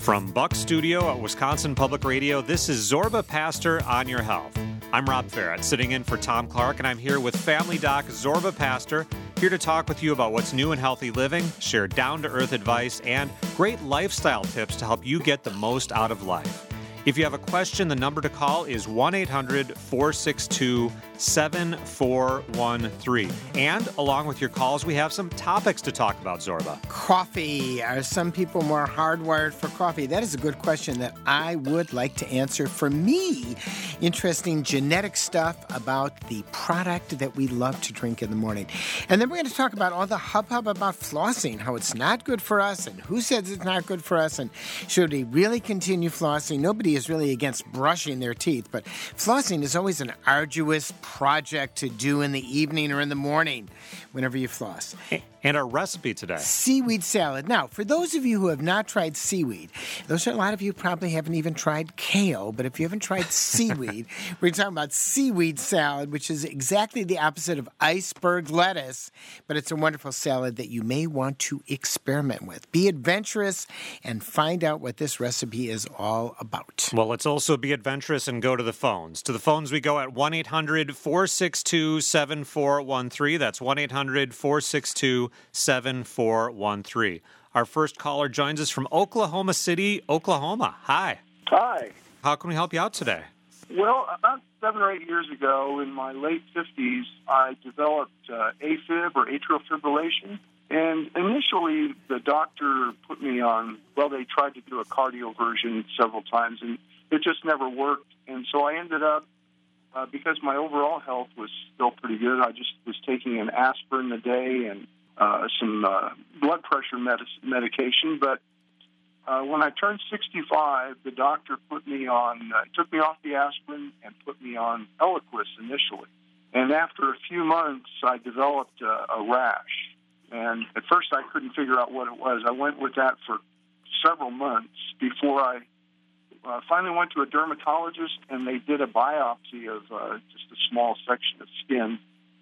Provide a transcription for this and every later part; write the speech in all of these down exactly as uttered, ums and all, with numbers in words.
From Buck Studio at Wisconsin Public Radio, this is Zorba Pastor on Your Health. I'm Rob Farrett, sitting in for Tom Clark, and I'm here with Family Doc Zorba Pastor, here to talk with you about what's new in healthy living, share down-to-earth advice, and great lifestyle tips to help you get the most out of life. If you have a question, the number to call is one eight hundred four six two seven four one three. And along with your calls, we have some topics to talk about, Zorba. Coffee. Are some people more hardwired for coffee? That is a good question that I would like to answer. For me, interesting genetic stuff about the product that we love to drink in the morning. And then we're going to talk about all the hubbub about flossing, how it's not good for us, and who says it's not good for us, and should we really continue flossing? Nobody is really against brushing their teeth, but flossing is always an arduous project to do in the evening or in the morning whenever you floss. And our recipe today. Seaweed salad. Now, for those of you who have not tried seaweed, those are a lot of you probably haven't even tried kale, but if you haven't tried seaweed, we're talking about seaweed salad, which is exactly the opposite of iceberg lettuce, but it's a wonderful salad that you may want to experiment with. Be adventurous and find out what this recipe is all about. Well, let's also be adventurous and go to the phones. To the phones we go at one eight hundred four six two seven four one three. That's one eight hundred four six two seven four one three. Our first caller joins us from Oklahoma City, Oklahoma. Hi. Hi. How can we help you out today? Well, about seven or eight years ago, in my late fifties, I developed uh, AFib, or atrial fibrillation. And initially, the doctor put me on, well, they tried to do a cardioversion several times, and it just never worked. And so I ended up, uh, because my overall health was still pretty good, I just was taking an aspirin a day and uh, some uh, blood pressure med- medication. But uh, when I turned sixty-five, the doctor put me on, uh, took me off the aspirin and put me on Eliquis initially. And after a few months, I developed a, a rash. And at first, I couldn't figure out what it was. I went with that for several months before I uh, finally went to a dermatologist, and they did a biopsy of uh, just a small section of skin.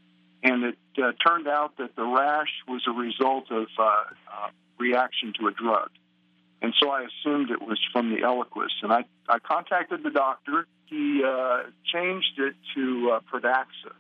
And it uh, turned out that the rash was a result of uh, uh, reaction to a drug. And so I assumed it was from the Eliquis. And I, I contacted the doctor. He uh, changed it to uh, Pradaxa.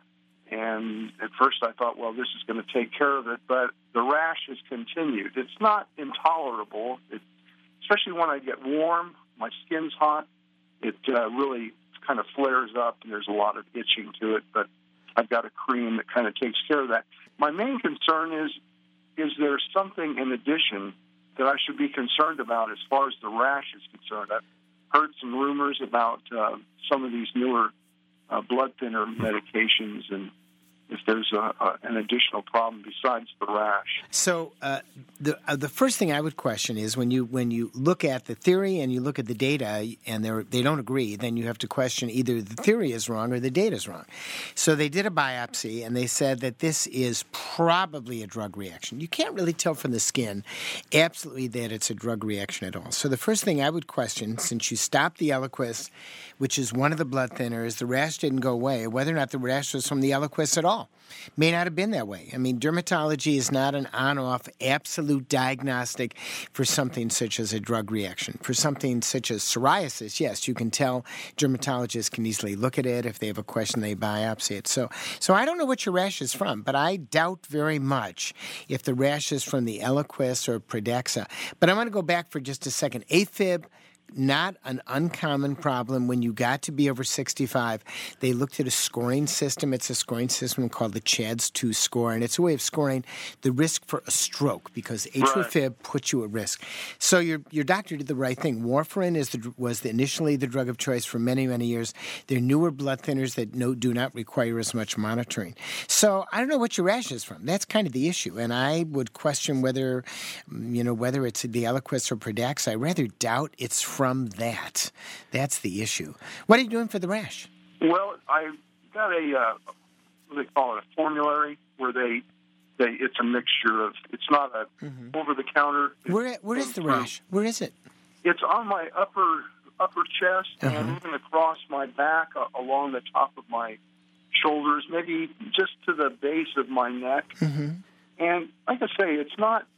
And at first I thought, well, this is going to take care of it. But the rash has continued. It's not intolerable, it, especially when I get warm, my skin's hot. It uh, really kind of flares up, and there's a lot of itching to it. But I've got a cream that kind of takes care of that. My main concern is, is there something in addition that I should be concerned about as far as the rash is concerned? I've heard some rumors about uh, some of these newer uh, blood thinner medications, and if there's a, a, an additional problem besides the rash. So uh, the uh, the first thing I would question is when you when you look at the theory and you look at the data and they they don't agree, then you have to question either the theory is wrong or the data is wrong. So they did a biopsy and they said that this is probably a drug reaction. You can't really tell from the skin absolutely that it's a drug reaction at all. So the first thing I would question, since you stopped the Eliquis, which is one of the blood thinners, the rash didn't go away, whether or not the rash was from the Eliquis at all. May not have been that way. I mean, dermatology is not an on-off absolute diagnostic for something such as a drug reaction. For something such as psoriasis, yes, you can tell. Dermatologists can easily look at it. If they have a question, they biopsy it. So, so I don't know what your rash is from, but I doubt very much if the rash is from the Eliquis or Pradaxa. But I want to go back for just a second. AFib, not an uncommon problem. When you got to be over sixty-five, they looked at a scoring system. It's a scoring system called the C H A D S two score, and it's a way of scoring the risk for a stroke because atrial fib puts you at risk. So your your doctor did the right thing. Warfarin is the, was the, initially the drug of choice for many, many years. They're newer blood thinners that no, do not require as much monitoring. So I don't know what your rash is from. That's kind of the issue, and I would question whether, you know, whether it's the Eliquis or Pradaxa. I rather doubt it's from From that. That's the issue. What are you doing for the rash? Well, I got a, uh, what do they call it, a formulary where they, they it's a mixture of, it's not a mm-hmm. over-the-counter. Where Where is the rash? Where is it? It's on my upper upper chest uh-huh. and even across my back, uh, along the top of my shoulders, maybe just to the base of my neck. Mm-hmm. And like I say, it's not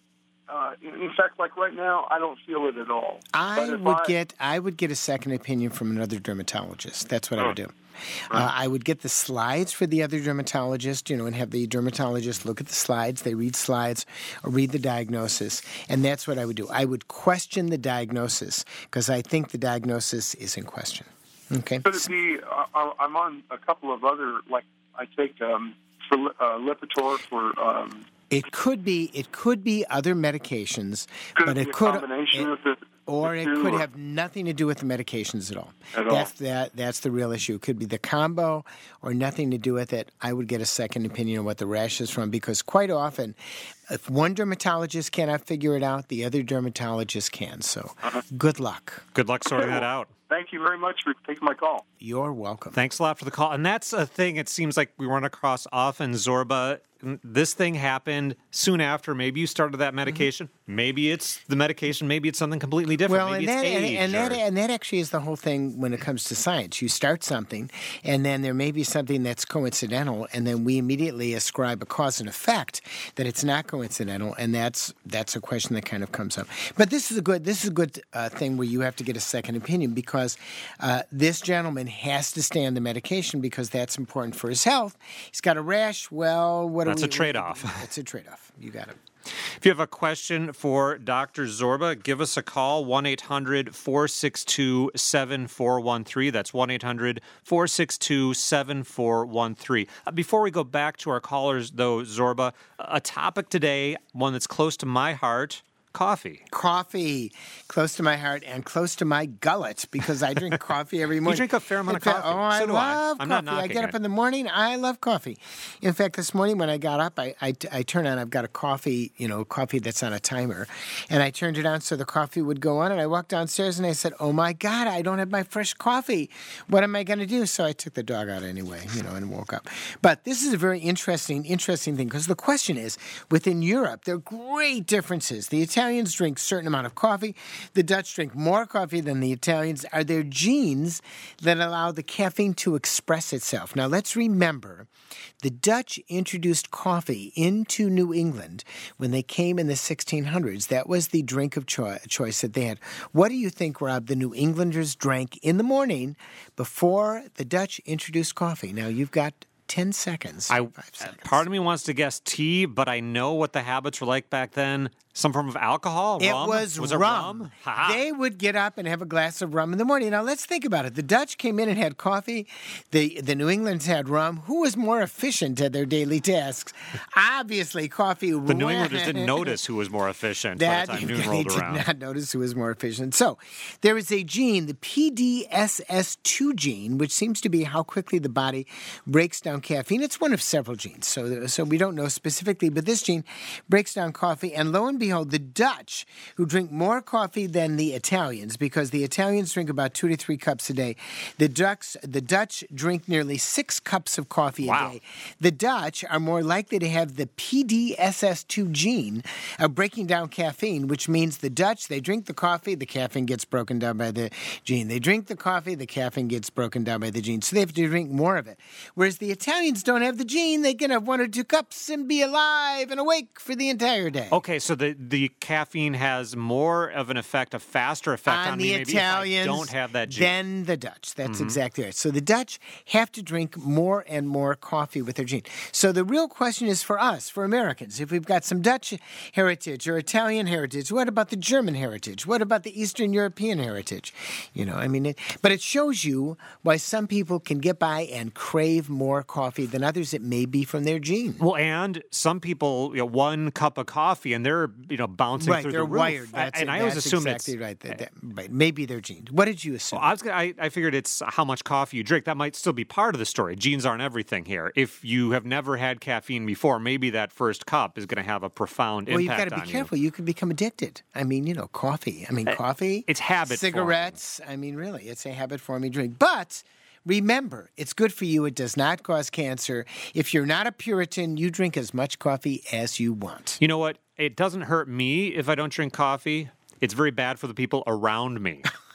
Uh, in, in fact, like right now, I don't feel it at all. I would I, get I would get a second opinion from another dermatologist. That's what oh. I would do. Uh, I would get the slides for the other dermatologist, you know, and have the dermatologist look at the slides. They read slides or read the diagnosis, and that's what I would do. I would question the diagnosis because I think the diagnosis is in question. Okay. Could it be? Uh, I'm on a couple of other, like I take um, for uh, Lipitor for. Um, it could be. It could be other medications, could but it, it be a could. Combination it, of the, Or the it two, could or? have nothing to do with the medications at all. At that's all. that. That's the real issue. It could be the combo or nothing to do with it. I would get a second opinion on what the rash is from because quite often, if one dermatologist cannot figure it out, the other dermatologist can. So, uh-huh. good luck. Good luck sorting that out. Thank you very much for taking my call. You're welcome. Thanks a lot for the call. And that's a thing it seems like we run across often, Zorba. This thing happened soon after. Maybe you started that medication. Mm-hmm. Maybe it's the medication. Maybe it's something completely different. Well, maybe and, it's that, age. and, and, or... that, and that actually is the whole thing when it comes to science. You start something, and then there may be something that's coincidental, and then we immediately ascribe a cause and effect that it's not coincidental, and that's that's a question that kind of comes up. But this is a good this is a good uh, thing where you have to get a second opinion because uh, this gentleman has to stay on the medication because that's important for his health. He's got a rash. Well, what that's do we? That's a trade-off. It's a trade-off. You got it. If you have a question for Doctor Zorba, give us a call, one eight hundred four six two seven four one three. That's one eight hundred four six two seven four one three. Uh, before we go back to our callers, though, Zorba, a topic today, one that's close to my heart, coffee. Coffee, close to my heart and close to my gullet because I drink coffee every morning. You drink a fair amount of fact, coffee. Oh, I so do love I. I'm coffee. not I get it. up in the morning. I love coffee. In fact, this morning when I got up, I, I, I turned on, I've got a coffee, you know, coffee that's on a timer, and I turned it on so the coffee would go on, and I walked downstairs and I said, oh my God, I don't have my fresh coffee. What am I going to do? So I took the dog out anyway, you know, and woke up. But this is a very interesting, interesting thing because the question is, within Europe, there are great differences. The Italians drink certain amount of coffee. The Dutch drink more coffee than the Italians. Are there genes that allow the caffeine to express itself? Now, let's remember, the Dutch introduced coffee into New England when they came in the sixteen hundreds. That was the drink of cho- choice that they had. What do you think, Rob, the New Englanders drank in the morning before the Dutch introduced coffee? Now, you've got ten seconds. I, five seconds. Part of me wants to guess tea, but I know what the habits were like back then. Some form of alcohol? It rum? was, was rum. It rum? They would get up and have a glass of rum in the morning. Now, let's think about it. The Dutch came in and had coffee. The, the New Englanders had rum. Who was more efficient at their daily tasks? Obviously, coffee. The New Englanders didn't notice who was more efficient that, by the time noon they rolled did around. not notice who was more efficient. So, there is a gene, the P D S S two gene, which seems to be how quickly the body breaks down caffeine. It's one of several genes, so, so we don't know specifically, but this gene breaks down coffee, and lo and behold, the Dutch, who drink more coffee than the Italians, because the Italians drink about two to three cups a day. The Dutch, the Dutch drink nearly six cups of coffee wow. a day. The Dutch are more likely to have the P D S S two gene of breaking down caffeine, which means the Dutch, they drink the coffee, the caffeine gets broken down by the gene. They drink the coffee, the caffeine gets broken down by the gene. So they have to drink more of it. Whereas the Italians don't have the gene. They can have one or two cups and be alive and awake for the entire day. Okay, so the, the caffeine has more of an effect, a faster effect on, on me the maybe Italians if I don't have that gene. than the Dutch. That's mm-hmm. exactly right. So the Dutch have to drink more and more coffee with their gene. So the real question is for us, for Americans, if we've got some Dutch heritage or Italian heritage, what about the German heritage? What about the Eastern European heritage? You know, I mean, it, but it shows you why some people can get by and crave more coffee than others. It may be from their gene. Well, and some people, you know, one cup of coffee and they're, you know, bouncing right, through they're the roof. wired. That's and it. I always That's assumed exactly it's right. That, that, right. Maybe their genes. What did you assume? Well, I was gonna, I, I figured it's how much coffee you drink. That might still be part of the story. Genes aren't everything here. If you have never had caffeine before, maybe that first cup is going to have a profound well, impact on you. Well, you've got to be careful. You. you can become addicted. I mean, you know, coffee. I mean, coffee. It's habit Cigarettes. forming. I mean, really, it's a habit-forming drink. But remember, it's good for you. It does not cause cancer. If you're not a Puritan, you drink as much coffee as you want. You know what? It doesn't hurt me if I don't drink coffee. It's very bad for the people around me.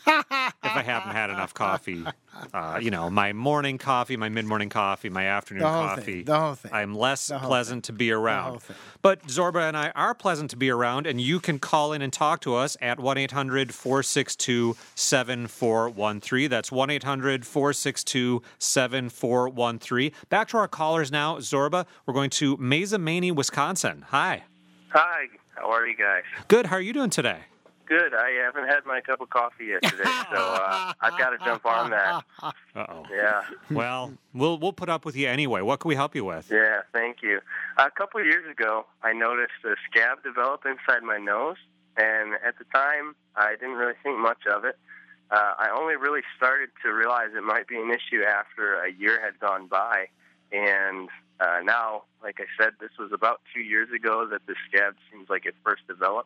if I haven't had enough coffee. Uh, you know, my morning coffee, my mid-morning coffee, my afternoon The whole coffee. thing, the whole thing. I'm less The whole pleasant to be around. whole thing. But Zorba and I are pleasant to be around, and you can call in and talk to us at one eight hundred four six two seven four one three. That's one eight hundred four six two seven four one three. Back to our callers now, Zorba. We're going to Mesa Maney, Wisconsin. Hi. Hi, how are you guys? Good. How are you doing today? Good. I haven't had my cup of coffee yet today, so uh, I've got to jump on that. Uh-oh. Yeah. Well, we'll we'll put up with you anyway. What can we help you with? Yeah, thank you. A couple of years ago, I noticed a scab develop inside my nose, and at the time, I didn't really think much of it. Uh, I only really started to realize it might be an issue after a year had gone by, and uh, now, like I said, this was about two years ago that the scab seems like it first developed.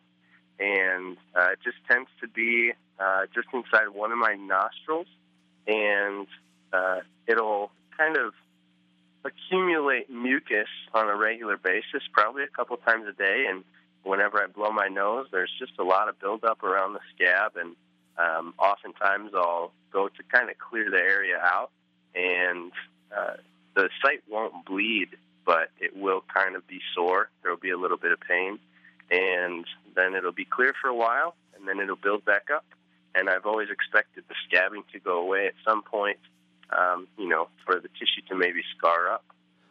And uh, it just tends to be uh, just inside one of my nostrils, and uh, it'll kind of accumulate mucus on a regular basis, probably a couple times a day. And whenever I blow my nose, there's just a lot of buildup around the scab, and um, oftentimes I'll go to kind of clear the area out, and uh, the site won't bleed, but it will kind of be sore. There will be a little bit of pain. And then it'll be clear for a while, and then it'll build back up. And I've always expected the scabbing to go away at some point, um, you know, for the tissue to maybe scar up.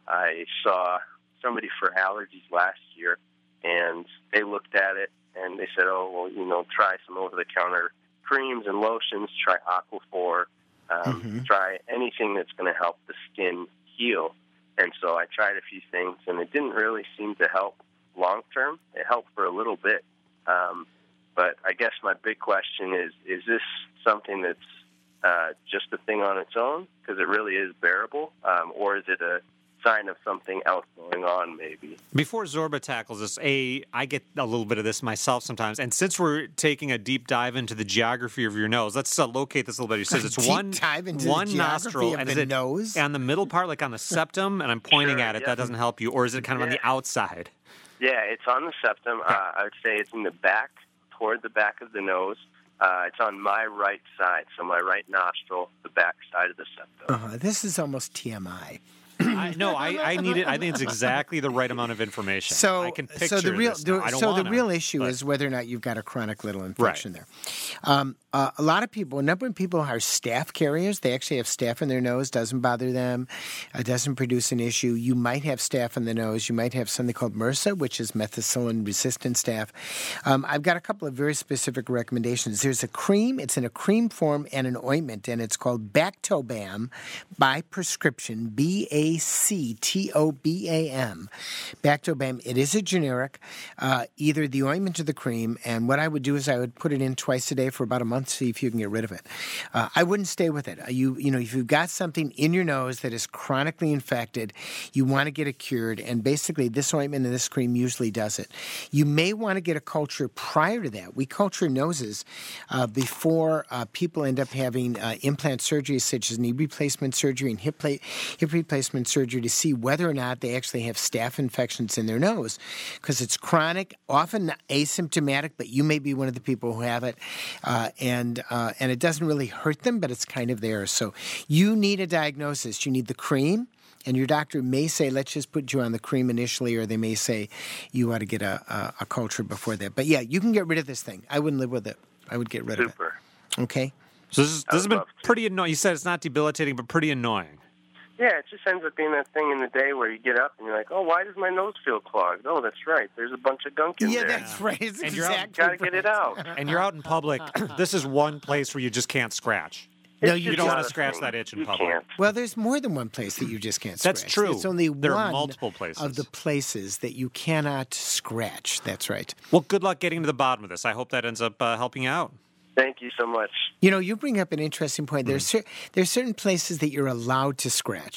I saw somebody for allergies last year, and they looked at it, and they said, oh, well, you know, try some over-the-counter creams and lotions, try Aquaphor, um, Mm-hmm. try anything that's going to help the skin heal. And so I tried a few things, and it didn't really seem to help long term. It helped for a little bit, um, but I guess my big question is: is this something that's uh, just a thing on its own because it really is bearable, um, or is it a sign of something else going on? Maybe. Before Zorba tackles this, a I get a little bit of this myself sometimes, and since we're taking a deep dive into the geography of your nose, let's uh, locate this a little bit. He says it's Deep one dive into one the geography nostril, of and the is it nose? on the middle part, like on the septum, and I'm pointing Sure, at it. yeah. That doesn't help you, or is it kind of on the Yeah. outside? Yeah, it's on the septum. Uh, I would say it's in the back, toward the back of the nose. Uh, it's on my right side, so my right nostril, the back side of the septum. Uh, this is almost T M I. I, no, I, I need it. I think it's exactly the right amount of information. So, I can picture so the real, this now. the, I don't so the wanna, real issue but- is whether or not you've got a chronic little infection Right. there. Um, uh, a lot of people, a number of people are staph carriers. They actually have staph in their nose. Doesn't bother them. It doesn't produce an issue. You might have staph in the nose. You might have something called MRSA, which is methicillin-resistant staph. Um, I've got a couple of very specific recommendations. There's a cream. It's in a cream form and an ointment, and it's called Bactobam by prescription, B A C T O B A M. Bactobam, it is a generic, uh, either the ointment or the cream, and what I would do is I would put it in twice a day for about a month, see if you can get rid of it. Uh, I wouldn't stay with it. Uh, You, you know, if you've got something in your nose that is chronically infected, you want to get it cured, and basically this ointment and this cream usually does it. You may want to get a culture prior to that. We culture noses uh, before uh, people end up having uh, implant surgeries such as knee replacement surgery and hip, pla- hip replacement surgery to see whether or not they actually have staph infections in their nose, because it's chronic, often asymptomatic, but you may be one of the people who have it, uh, and uh, and it doesn't really hurt them, but it's kind of there. So you need a diagnosis. You need the cream, and your doctor may say, let's just put you on the cream initially, or they may say you ought to get a, a, a culture before that. But yeah, you can get rid of this thing. I wouldn't live with it. I would get rid Super. of it. Okay? So this, is, this has would been love to. pretty annoying. You said it's not debilitating, but pretty annoying. Yeah, it just ends up being that thing in the day where you get up and you're like, oh, why does my nose feel clogged? Oh, that's right. There's a bunch of gunk in Yeah, there. that's right. It's And you're out- exactly Got to get it out. And you're out in public. This is one place where you just can't scratch. No, It's you just don't not wanna a scratch thing. that itch in You public. can't. Well, there's more than one place that you just can't scratch. That's true. It's only There one are multiple places. of the places that you cannot scratch. That's right. Well, good luck getting to the bottom of this. I hope that ends up uh, helping you out. Thank you so much. You know, you bring up an interesting point. Mm-hmm. There's cer- there's certain places that you're allowed to scratch.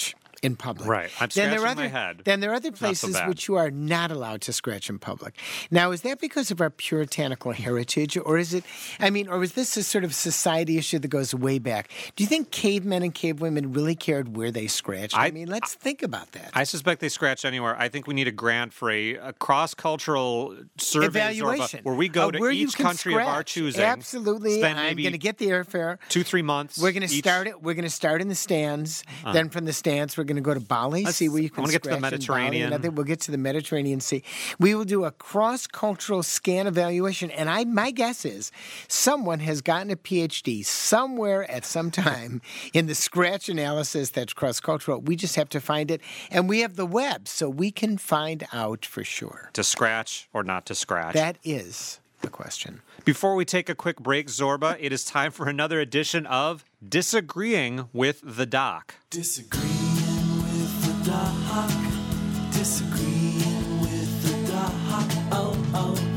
in public. Right. I'm then scratching there are other, my head. Then there are other Not so places bad. which you are not allowed to scratch in public. Now, is that because of our puritanical heritage, or is it, I mean, or is this a sort of society issue that goes way back? Do you think cavemen and cavewomen really cared where they scratched? I, I- mean, let's think about that. I suspect they scratch anywhere. I think we need a grant for a, a cross-cultural survey Evaluation. Zorba, where we go Uh, to where you each can country of our scratch. choosing. Absolutely. Spend I'm maybe going to get the airfare. two, three months. We're going to each. start it. We're going to start in the stands. Then from the stands, we're going to go to Bali, Let's- see where you I can wanna get to the scratch in Mediterranean. Bali, and I think we'll get to the Mediterranean Sea. We will do a cross-cultural scan evaluation, and I my guess is someone has gotten a P H D somewhere at some time in the scratch analysis that's cross-cultural. We just have to find it, and we have the web, so we can find out for sure. To scratch or not to scratch. That is the question. Before we take a quick break, Zorba, it is time for another edition of Disagreeing with the Doc. Disagreeing with the doc. Disagreeing with the doc. Oh, oh,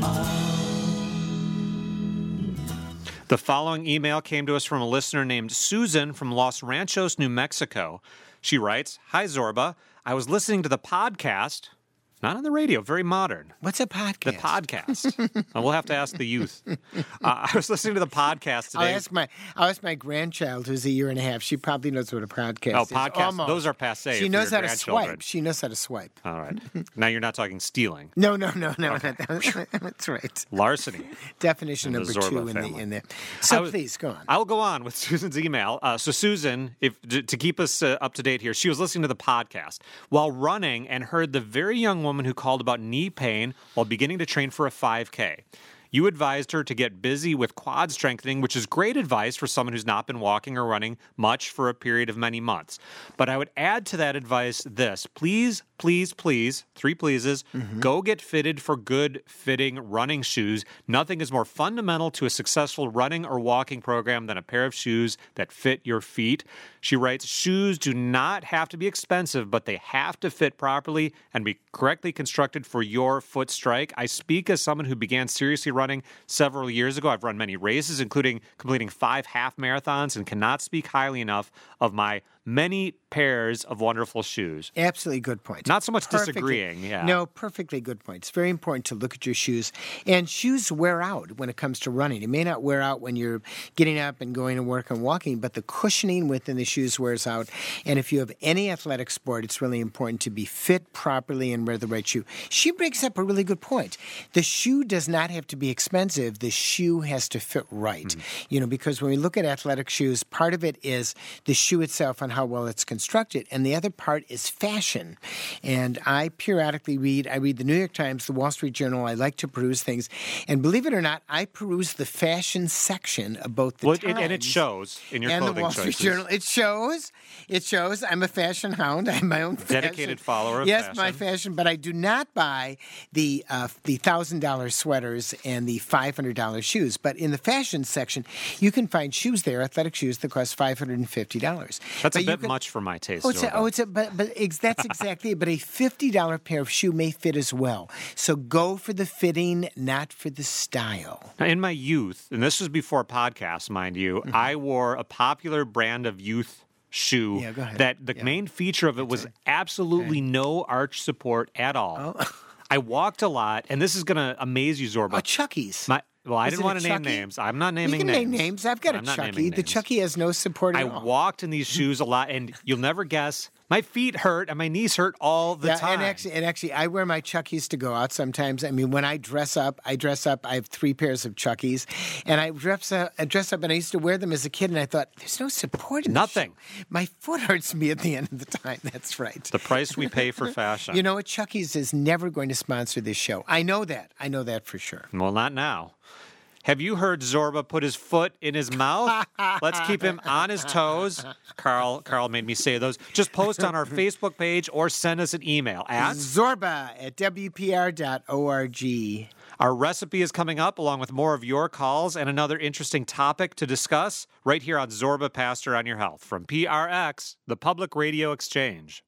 oh. The following email came to us from a listener named Susan from Los Ranchos, New Mexico. She writes, "Hi, Zorba. I was listening to the podcast." Not on the radio, very modern. What's a podcast? The podcast. Uh, we'll have to ask the youth. Uh, I was listening to the podcast I'll today. ask my I'll ask my grandchild, who's a year and a half. She probably knows what a podcast Oh, is. podcasts. Almost. Those are passé She for knows your how to grandchildren. swipe. She knows how to swipe. All right. Now you're not talking stealing. No, no, no, no. That's right. Larceny. Definition In the number two Zorba in the family. in there. I So was- please go on. I'll go on with Susan's email. Uh, so Susan, if to, to keep us uh, up to date here, she was listening to the podcast while running and heard the very young woman who called about knee pain while beginning to train for a five K. You advised her to get busy with quad strengthening, which is great advice for someone who's not been walking or running much for a period of many months. But I would add to that advice this. Please, please, please, three pleases, go get fitted for good fitting running shoes. Nothing is more fundamental to a successful running or walking program than a pair of shoes that fit your feet. She writes, shoes do not have to be expensive, but they have to fit properly and be correctly constructed for your foot strike. I speak as someone who began seriously running several years ago. I've run many races, including completing five half marathons, and cannot speak highly enough of my many pairs of wonderful shoes. Absolutely good point. Not so much Perfectly- disagreeing, yeah. No, perfectly good point. It's very important to look at your shoes. And shoes wear out when it comes to running. It may not wear out when you're getting up and going to work and walking, but the cushioning within the shoes wears out. And if you have any athletic sport, it's really important to be fit properly and wear the right shoe. She brings up a really good point. The shoe does not have to be expensive. The shoe has to fit right. Mm-hmm. You know, because when we look at athletic shoes, part of it is the shoe itself and how well it's constructed, and the other part is fashion. And I periodically read, I read the New York Times, the Wall Street Journal. I like to peruse things. And believe it or not, I peruse the fashion section of both the Well, Times it, and it shows in your and the clothing Wall choices. Street Journal. It shows. It shows. I'm a fashion hound. I'm my own fashion. Dedicated follower of yes, fashion. my fashion. But I do not buy the uh, the thousand dollar sweaters and the five hundred dollar shoes. But in the fashion section, you can find shoes there, athletic shoes that cost five hundred and fifty dollars. That's But a you bit can- much for my taste. Oh, it's a, Zorba. oh, it's a, but, but ex- that's exactly it. But a fifty dollar pair of shoe may fit as well. So go for the fitting, not for the style. Now, in my youth, and this was before podcasts, mind you, Mm-hmm. I wore a popular brand of youth shoe Yeah, go ahead. that the Yeah. main feature of it was absolutely no arch support at all. I walked a lot, and this is going to amaze you, Zorba. Oh, Chucky's. My, well, I Is didn't it want a to name Chucky? names. I'm not naming you can names. name names. I've got I'm a not Chucky. naming The names. Chucky has no support I at all. walked in these shoes a lot, and you'll never guess. My feet hurt and my knees hurt all the yeah, time. and actually, and actually, I wear my Chuckies to go out sometimes. I mean, when I dress up, I dress up. I have three pairs of Chuckies, and I dress up. I dress up, and I used to wear them as a kid. And I thought, there's no support in this Nothing. shoe. My foot hurts me at the end of the time. That's right. the price we pay for fashion. You know what? Chucky's is never going to sponsor this show. I know that. I know that for sure. Well, not now. Have you heard Zorba put his foot in his mouth? Let's keep him on his toes. Carl, Carl made me say those. Just post on our Facebook page or send us an email at Zorba at W P R dot org. Our recipe is coming up along with more of your calls and another interesting topic to discuss right here on Zorba Pastor on Your Health from P R X, the Public Radio Exchange.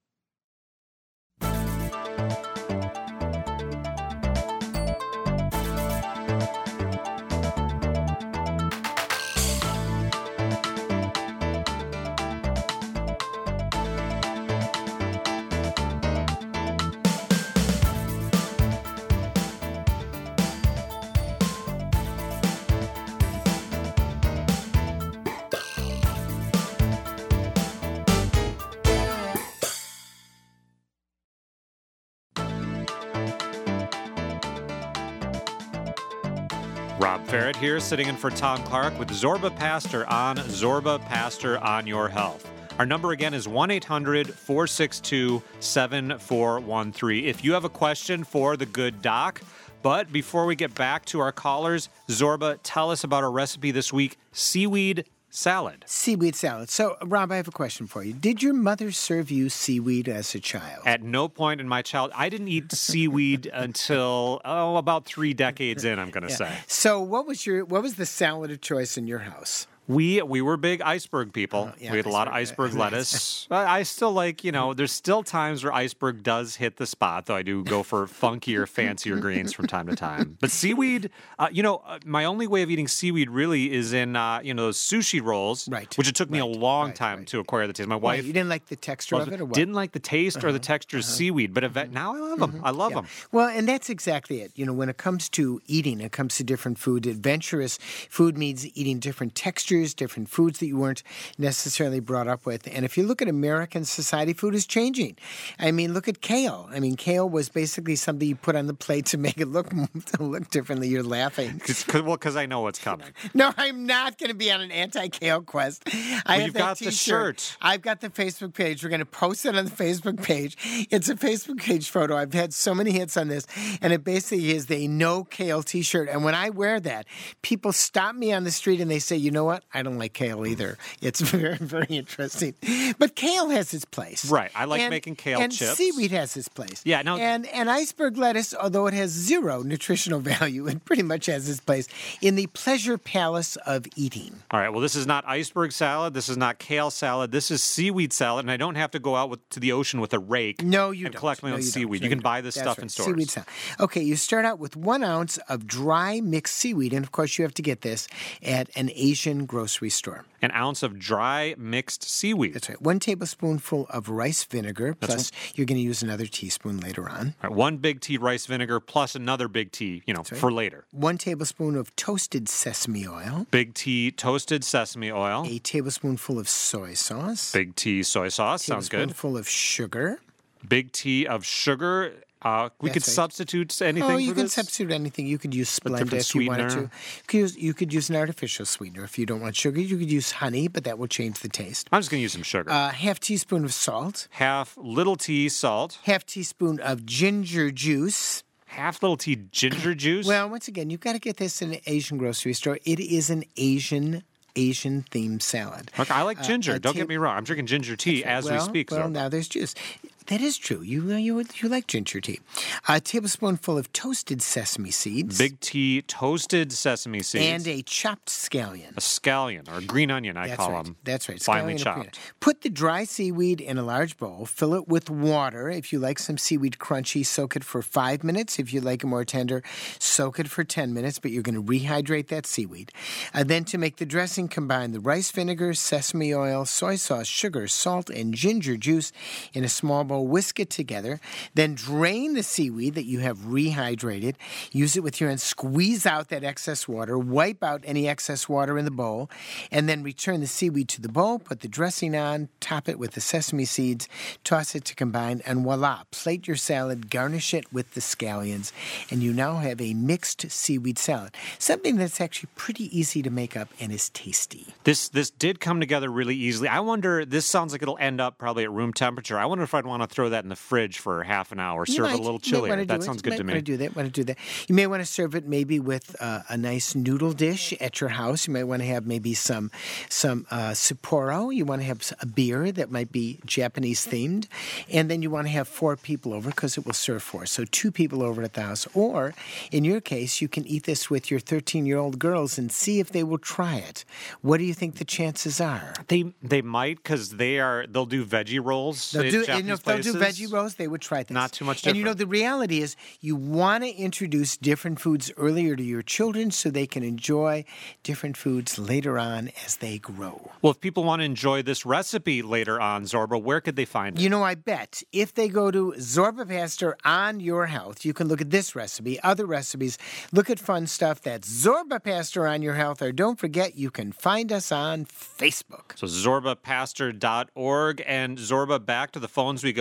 Rob Ferret here, sitting in for Tom Clark with Zorba Pastor on Zorba Pastor on Your Health. Our number again is one eight hundred four six two seven four one three. If you have a question for the good doc, but before we get back to our callers, Zorba, tell us about our recipe this week, seaweed salad. Seaweed salad. So, Rob, I have a question for you. Did your mother serve you seaweed as a child? At no point in my child, I didn't eat seaweed until, oh, about three decades in, I'm going to Yeah. say. So, what was your what was the salad of choice in your house? We we were big iceberg people. Oh, yeah, we had a lot of iceberg, iceberg uh, lettuce. I, I still like, you know, there's still times where iceberg does hit the spot, though I do go for funkier, fancier greens from time to time. But seaweed, uh, you know, uh, my only way of eating seaweed really is in, uh, you know, those sushi rolls, Right, which it took me a right, long right, time right. to acquire the taste. My Why, wife you didn't like the texture of it, or what? didn't like the taste or the texture of seaweed, but eve- now I love them. I love Yeah. them. Well, and that's exactly it. You know, when it comes to eating, it comes to different food. Adventurous food means eating different textures, different foods that you weren't necessarily brought up with. And if you look at American society, food is changing. I mean, look at kale. I mean, kale was basically something you put on the plate to make it look to look differently. You're laughing. Cause, cause, well, because I know what's coming. No, I'm not going to be on an anti-kale quest. I Well, have you've that got the t-shirt. shirt. I've got the Facebook page. We're going to post it on the Facebook page. It's a Facebook page photo. I've had so many hits on this, and it basically is the no kale t-shirt. And when I wear that, people stop me on the street and they say, "You know what? I don't like kale either." It's very, very interesting. But kale has its place. Right. I like And- making kale and chips. seaweed has its place. Yeah, now- And, and iceberg lettuce, although it has zero nutritional value, it pretty much has its place in the pleasure palace of eating. All right. Well, this is not iceberg salad. This is not kale salad. This is seaweed salad, and I don't have to go out with, to the ocean with a rake No, you and don't. collect my No, own you don't. seaweed. No, You can don't. buy this That's stuff right. in stores. Seaweed salad. Okay, you start out with one ounce of dry mixed seaweed, and of course you have to get this at an Asian grocery store. An ounce of dry mixed seaweed. That's right. One tablespoonful of rice vinegar, plus you're going to use another teaspoon later on. All right, one big tea rice vinegar plus another big tea, you know, right. for later. One tablespoon of toasted sesame oil. Big tea toasted sesame oil. A tablespoonful of soy sauce. Big tea soy sauce. Sounds good. Tablespoonful of sugar. Big tea of sugar. Uh, we That's could right. substitute anything Oh, you for can this. substitute anything. You could use Splenda different if you wanted to. sweetener. You could, use, you could use an artificial sweetener if you don't want sugar. You could use honey, but that will change the taste. I'm just going to use some sugar. Uh, half teaspoon of salt. Half little tea salt. Half teaspoon of ginger juice. Half little tea ginger juice. Well, once again, you've got to get this in an Asian grocery store. It is an Asian Asian themed salad. Okay, I like Uh, ginger. a Don't ta- get me wrong. I'm drinking ginger tea as well, we speak. Well, Zorba. now there's juice. That is true. You you you like ginger tea. A tablespoonful of toasted sesame seeds. Big tea toasted sesame seeds. and a chopped scallion. a scallion or a green onion, I That's call right. them. That's right. Finely Scallion or peanut. chopped. Put the dry seaweed in a large bowl. Fill it with water. If you like some seaweed crunchy, soak it for five minutes. If you like it more tender, soak it for ten minutes. But you're going to rehydrate that seaweed. Uh, then to make the dressing, combine the rice vinegar, sesame oil, soy sauce, sugar, salt, and ginger juice in a small bowl. Whisk it together. Then drain the seaweed that you have rehydrated. Use it with your hands. Squeeze out that excess water. Wipe out any excess water in the bowl. And then return the seaweed to the bowl. Put the dressing on. Top it with the sesame seeds. Toss it to combine. And voila. Plate your salad. Garnish it with the scallions. And you now have a mixed seaweed salad. Something that's actually pretty easy to make up and is tasty. This this did come together really easily. I wonder, this sounds like it'll end up probably at room temperature. I wonder if I'd want to throw that in the fridge for half an hour, You serve might- it a little you might chillier. wanna do That it. sounds You good might to me. Want to do that? Want to do that? You may want to serve it maybe with uh, a nice noodle dish at your house. You might want to have maybe some some uh, Sapporo. You want to have s- a beer that might be Japanese themed, and then you want to have four people over because it will serve four. So two people over at the house, or in your case, you can eat this with your thirteen-year-old girls and see if they will try it. What do you think the chances are? They they might because they are they'll do veggie rolls. They'll at do, Japanese you know, if they'll do places. veggie rolls, they would try this. Not too much And you know, different. the reality is you want to introduce different foods earlier to your children so they can enjoy different foods later on as they grow. Well, if people want to enjoy this recipe later on, Zorba, where could they find it? You know, I bet if they go to Zorba Pastor on Your Health, you can look at this recipe, other recipes, look at fun stuff. That's Zorba Pastor on Your Health. Or don't forget, you can find us on Facebook. So zorba pastor dot org. And Zorba, back to the phones we go.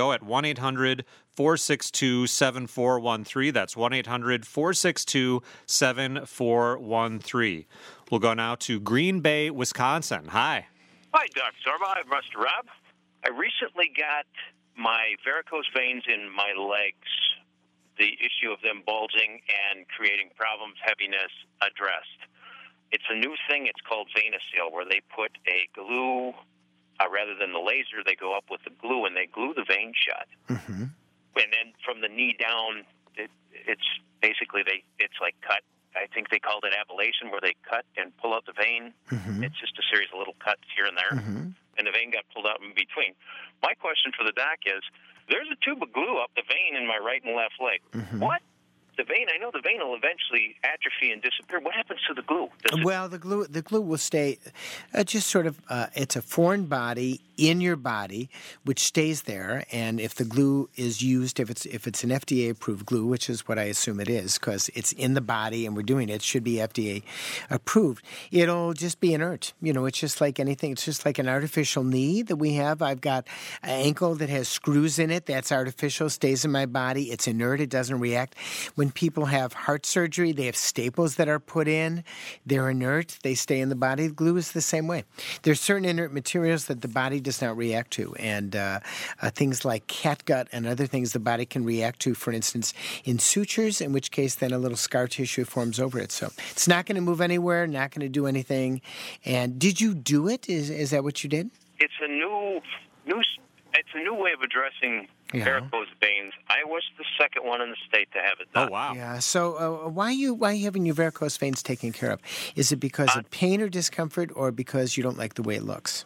go at one eight hundred four six two seven four one three. That's one eight hundred four six two seven four one three. We'll go now to Green Bay, Wisconsin. Hi. Hi, Doctor Zorba. Hi, Mister Rob. I recently got my varicose veins in my legs, the issue of them bulging and creating problems, heaviness, addressed. It's a new thing. It's called VenaSeal, where they put a glue, uh, rather than the laser, they go up with the glue, and they glue the vein shut. Mm-hmm. And then from the knee down, it, it's basically, they it's like cut. I think they called it ablation, where they cut and pull out the vein. Mm-hmm. It's just a series of little cuts here and there, mm-hmm. and the vein got pulled out in between. My question for the doc is, there's a tube of glue up the vein in my right and left leg. Mm-hmm. What? The vein, I know the vein will eventually atrophy and disappear. What happens to the glue? Does it... Well, the glue the glue will stay, uh, just sort of, uh, it's a foreign body in your body, which stays there. And if the glue is used, if it's if it's an F D A-approved glue, which is what I assume it is, because it's in the body and we're doing it, it should be F D A-approved, it'll just be inert. You know, it's just like anything. It's just like an artificial knee that we have. I've got an ankle that has screws in it. That's artificial, stays in my body. It's inert. It doesn't react. When people have heart surgery, they have staples that are put in. They're inert. They stay in the body. Glue is the same way. There's certain inert materials that the body does not react to, and uh, uh, things like catgut and other things the body can react to, for instance, in sutures, in which case then a little scar tissue forms over it. So it's not going to move anywhere, not going to do anything. And did you do it? Is is that what you did? It's a new, new it's a new way of addressing yeah. varicose veins. I was the second one in the state to have it done. Oh, wow. Yeah. So uh, why are you why are you having your varicose veins taken care of? Is it because uh, of pain or discomfort, or because you don't like the way it looks?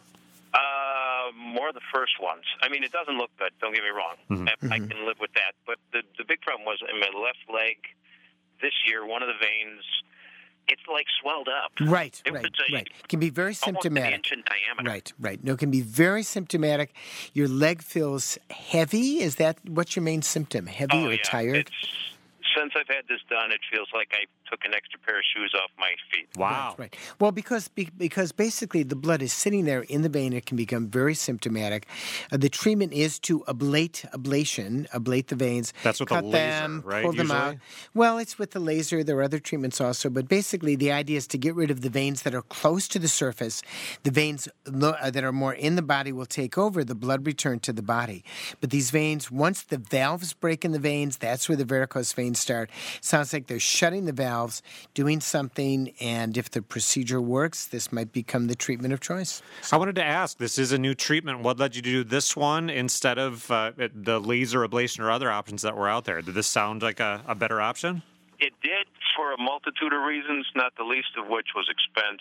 Uh, more the first ones. I mean, it doesn't look good. Don't get me wrong. Mm-hmm. I, I can live with that. But the the big problem was in my left leg this year. One of the veins, it's like swelled up. Right, it right, a, right. It can be very symptomatic. Almost an inch in diameter. Right, right. No, it can be very symptomatic. Your leg feels heavy. Is that what's your main symptom? Heavy oh, or yeah. tired? It's, since I've had this done, it feels like I took an extra pair of shoes off my feet. Wow. Right, right. Well, because because basically the blood is sitting there in the vein, it can become very symptomatic. Uh, the treatment is to ablate, ablation, ablate the veins. That's with cut the laser, them, right, pull them usually? out. Well, it's with the laser. There are other treatments also, but basically the idea is to get rid of the veins that are close to the surface. The veins lo- uh, that are more in the body will take over. The blood return to the body. But these veins, once the valves break in the veins, that's where the varicose veins start. Sounds like they're shutting the valves, doing something, and if the procedure works, this might become the treatment of choice. I wanted to ask, this is a new treatment. What led you to do this one instead of uh, the laser ablation or other options that were out there? Did this sound like a, a better option? It did for a multitude of reasons, not the least of which was expense.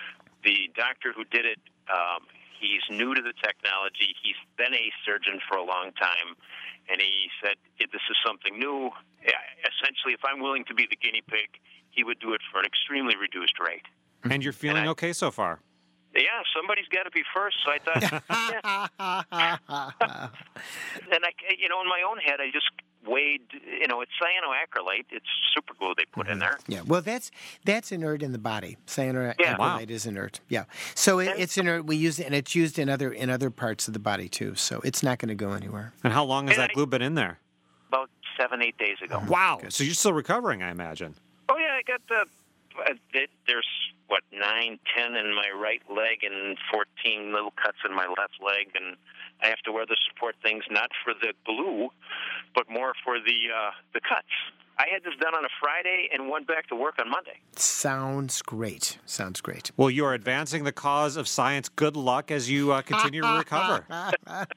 The doctor who did it, um, he's new to the technology. He's been a surgeon for a long time. And he said, if this is something new, essentially, if I'm willing to be the guinea pig, he would do it for an extremely reduced rate. And you're feeling and I, okay so far? Yeah, somebody's got to be first. So I thought, yeah. And I, you know, in my own head, I just weighed, you know, it's cyanoacrylate. It's super glue they put mm-hmm. in there. Yeah, well, that's that's inert in the body. Cyanoacrylate yeah. wow. is inert. Yeah, so it, it's inert. We use it, and it's used in other in other parts of the body too. So it's not going to go anywhere. And how long has and that I, glue been in there? About seven, eight days ago. Wow. Good. So you're still recovering, I imagine. Oh yeah, I got the. Uh, there's what nine, ten in my right leg, and fourteen little cuts in my left leg, and I have to wear the support things not for the glue, but more for the uh, the cuts. I had this done on a Friday and went back to work on Monday. Sounds great. Sounds great. Well, you are advancing the cause of science. Good luck as you uh, continue to recover. Well,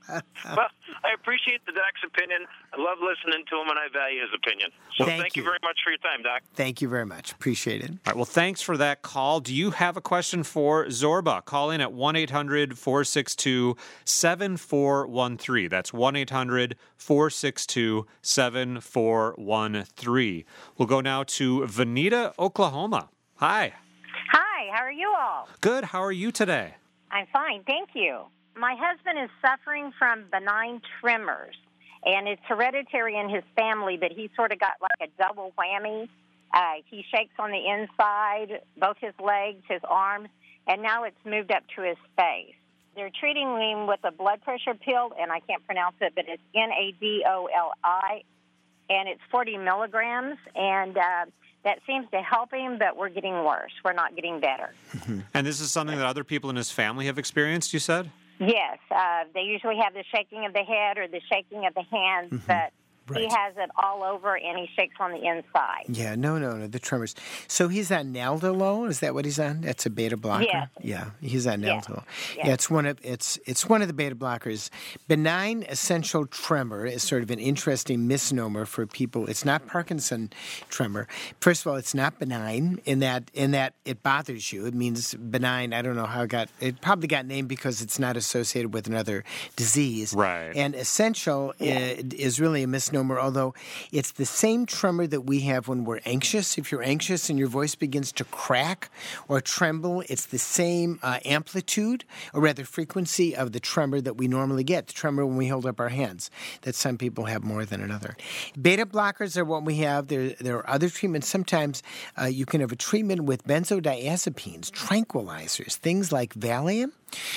I appreciate the doc's opinion. I love listening to him, and I value his opinion. So thank, thank you. you very much for your time, Doc. Thank you very much. Appreciate it. All right, well, thanks for that call. Do you have a question for Zorba? Call in at one eight hundred four six two seven four one three. That's one eight hundred four six two seven four one three. We'll go now to Veneta, Oklahoma. Hi. Hi, how are you all? Good. How are you today? I'm fine, thank you. My husband is suffering from benign tremors, and it's hereditary in his family, but he sort of got like a double whammy. Uh, he shakes on the inside, both his legs, his arms, and now it's moved up to his face. they're treating him with a blood pressure pill, and I can't pronounce it, but it's N A D O L I, and it's forty milligrams, and uh, that seems to help him, but we're getting worse. We're not getting better. And this is something that other people in his family have experienced, you said? Yes, uh, they usually have the shaking of the head or the shaking of the hands, mm-hmm. but right. he has it all over, and he shakes on the inside. Yeah, no, no, no, the tremors. So he's on Naldolol. Is that what he's on? That's a beta blocker. Yes. Yeah, he's on Yes. Naldolol. Yes. Yeah, it's one of it's it's one of the beta blockers. Benign essential tremor is sort of an interesting misnomer for people. It's not Parkinson tremor. First of all, it's not benign in that in that it bothers you. It means benign. I don't know how it got. It probably got named because it's not associated with another disease. Right. And essential yeah. is, is really a misnomer, although it's the same tremor that we have when we're anxious. If you're anxious and your voice begins to crack or tremble, it's the same uh, amplitude, or rather frequency, of the tremor that we normally get, the tremor when we hold up our hands, that some people have more than another. Beta blockers are what we have. There, there are other treatments. Sometimes uh, you can have a treatment with benzodiazepines, tranquilizers, things like Valium,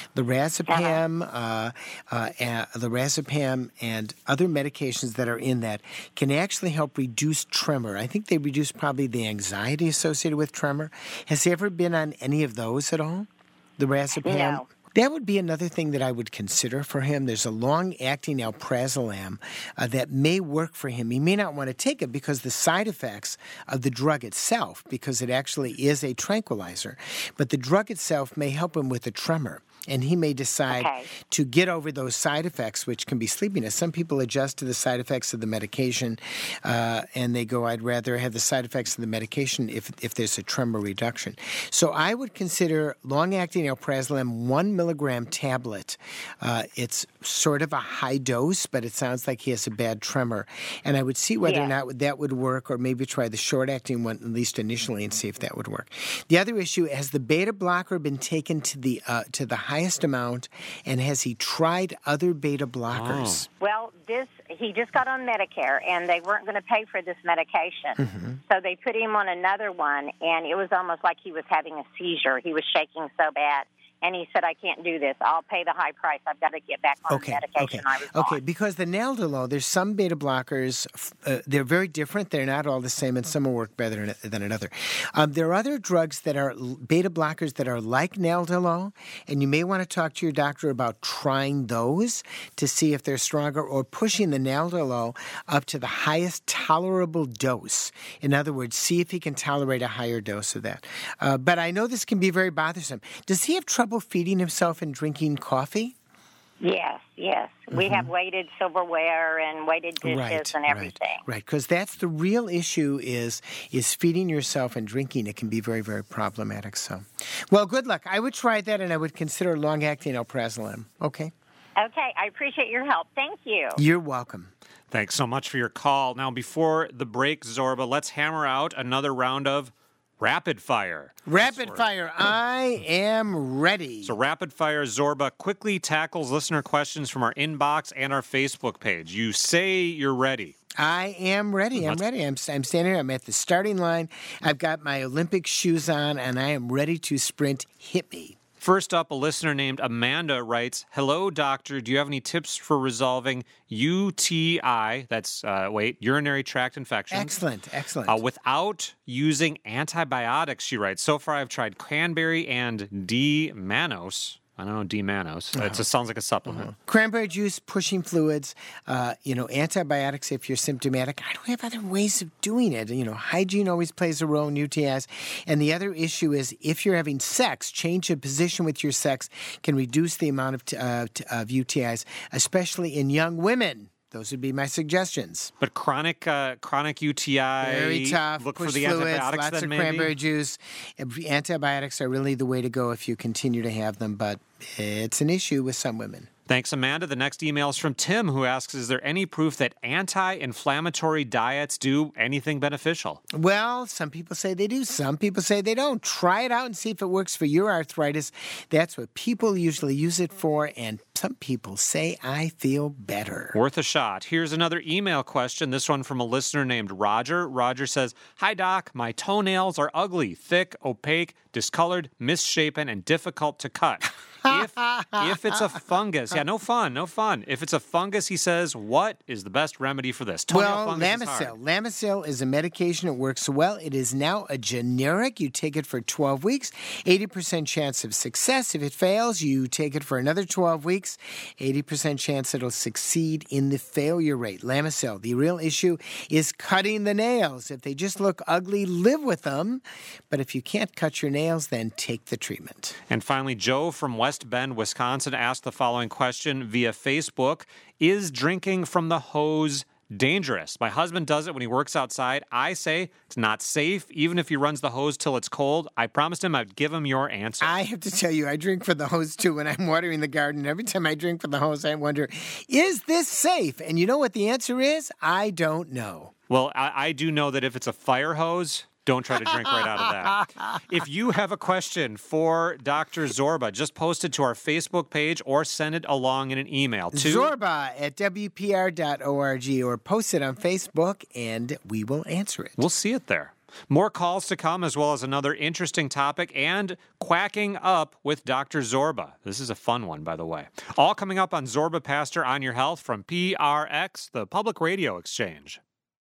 lorazepam, uh, uh, uh, lorazepam, and other medications that are in that can actually help reduce tremor. I think they reduce probably the anxiety associated with tremor. Has he ever been on any of those at all? Lorazepam? No. That would be another thing that I would consider for him. There's a long-acting alprazolam uh, that may work for him. He may not want to take it because the side effects of the drug itself, because it actually is a tranquilizer, but the drug itself may help him with the tremor. And he may decide okay. to get over those side effects, which can be sleepiness. Some people adjust to the side effects of the medication, uh, and they go, I'd rather have the side effects of the medication if if there's a tremor reduction. So I would consider long-acting alprazolam one milligram tablet. Uh, it's sort of a high dose, but it sounds like he has a bad tremor. And I would see whether yeah. or not that would work, or maybe try the short-acting one, at least initially, and see if that would work. The other issue, has the beta blocker been taken to the uh, to the high highest amount, and has he tried other beta blockers? Oh. Well, this he just got on Medicare, and they weren't going to pay for this medication. Mm-hmm. So they put him on another one, and it was almost like he was having a seizure. He was shaking so bad. And he said, I can't do this. I'll pay the high price. I've got to get back on okay, the medication okay. I was okay, on. because the Naldolol, there's some beta blockers, uh, they're very different. They're not all the same, and some will work better than another. Um, there are other drugs that are beta blockers that are like Naldolol, and you may want to talk to your doctor about trying those to see if they're stronger, or pushing the Naldolol up to the highest tolerable dose. In other words, see if he can tolerate a higher dose of that. Uh, but I know this can be very bothersome. Does he have trouble feeding himself and drinking coffee? Yes, yes. Mm-hmm. We have weighted silverware and weighted dishes right, and everything. Right, because right. that's the real issue is is feeding yourself and drinking. It can be very, very problematic. So, well, good luck. I would try that, and I would consider long-acting alprazolam. Okay? Okay, I appreciate your help. Thank you. You're welcome. Thanks so much for your call. Now, before the break, Zorba, let's hammer out another round of Rapid Fire. Rapid Fire. I am ready. So Rapid Fire, Zorba quickly tackles listener questions from our inbox and our Facebook page. You say you're ready. I am ready. I'm Let's... ready. I'm, I'm standing here. I'm at the starting line. I've got my Olympic shoes on, and I am ready to sprint. Hit me. First up, a listener named Amanda writes, hello, doctor. Do you have any tips for resolving U T I, that's, uh, wait, urinary tract infections? Excellent, excellent. Uh, without using antibiotics, she writes. So far, I've tried cranberry and D-mannose. I don't know, D-mannose. Uh-huh. It just sounds like a supplement. Uh-huh. Cranberry juice, pushing fluids, uh, you know, antibiotics if you're symptomatic. I don't have other ways of doing it. You know, hygiene always plays a role in U T Is. And the other issue is if you're having sex, change of position with your sex can reduce the amount of, t- uh, t- of U T Is, especially in young women. Those would be my suggestions. But chronic uh, chronic U T I, very tough. Look Push for the fluids, antibiotics lots then of maybe? Cranberry juice. Antibiotics are really the way to go if you continue to have them, but it's an issue with some women. Thanks, Amanda. The next email is from Tim, who asks, is there any proof that anti-inflammatory diets do anything beneficial? Well, some people say they do. Some people say they don't. Try it out and see if it works for your arthritis. That's what people usually use it for, and some people say, I feel better. Worth a shot. Here's another email question, this one from a listener named Roger. Roger says, hi, Doc. My toenails are ugly, thick, opaque, discolored, misshapen, and difficult to cut. If, if it's a fungus, yeah, no fun, no fun. If it's a fungus, he says, what is the best remedy for this? Toenail well, fungus is Lamisil. hard. Lamisil is a medication. It works well. It is now a generic. You take it for twelve weeks, eighty percent chance of success. If it fails, you take it for another twelve weeks, eighty percent chance it'll succeed in the failure rate. Lamisil. The real issue is cutting the nails. If they just look ugly, live with them. But if you can't cut your nails, then take the treatment. And finally, Joe from West Bend, Wisconsin, asked the following question via Facebook. Is drinking from the hose dangerous? My husband does it when he works outside. I say it's not safe, even if he runs the hose till it's cold. I promised him I'd give him your answer. I have to tell you, I drink from the hose too when I'm watering the garden. Every time I drink from the hose, I wonder, is this safe? And you know what the answer is? I don't know. Well, I, I do know that if it's a fire hose, don't try to drink right out of that. If you have a question for Doctor Zorba, just post it to our Facebook page or send it along in an email to Zorba at W P R dot org or post it on Facebook and we will answer it. We'll see it there. More calls to come, as well as another interesting topic and quacking up with Doctor Zorba. This is a fun one, by the way. All coming up on Zorba Pastor on Your Health from P R X, the Public Radio Exchange.